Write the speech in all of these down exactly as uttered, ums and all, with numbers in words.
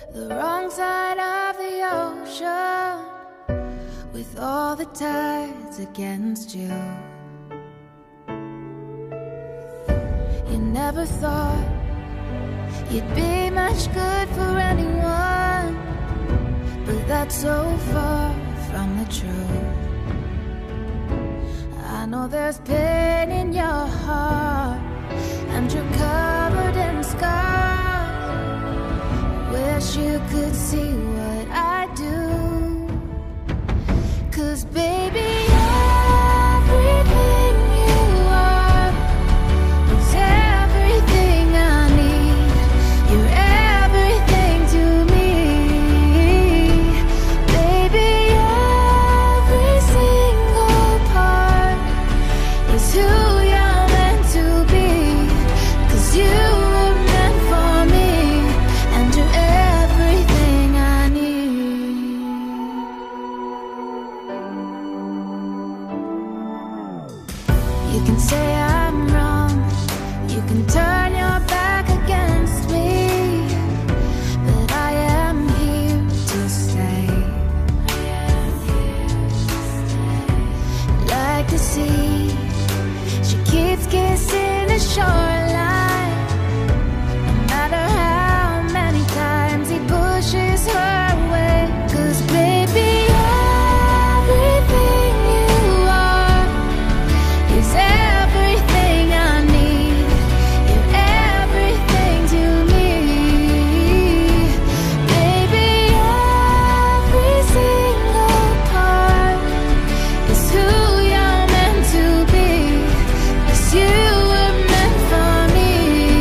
the wrong side of the ocean, with all the tides against you. You never thought you'd be much good for anyone, but that's so far from the truth. I know there's pain in your heart, and you're covered in scars. Wish you could see what I do, 'cause baby, everything you are is everything I need. You're everything to me, baby. Every single part is who you're meant to be, 'cause you were meant for me, and you're everything I need. You can say I'm wrong, you can turn your back against me, but I am here to stay. Like the sea, she keeps kissing the shoreline, no matter how many times he pushes her away. 'Cause baby, everything you are is everything I need. You're everything to me, baby. Every single part is who you're meant to be, 'cause you were meant for me.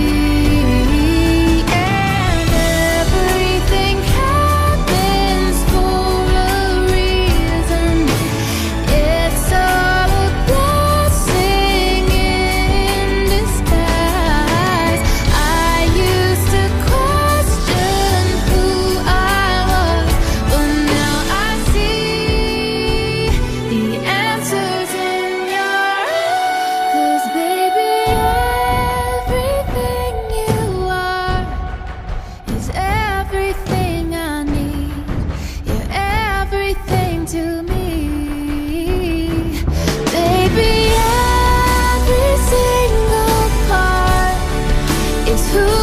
And everything happens for a reason. It's all a blessing in disguise. I used to question who I was, but now I see the answers in your eyes. 'Cause baby, everything you are is everything I need. You're everything to me, baby. Every single part is who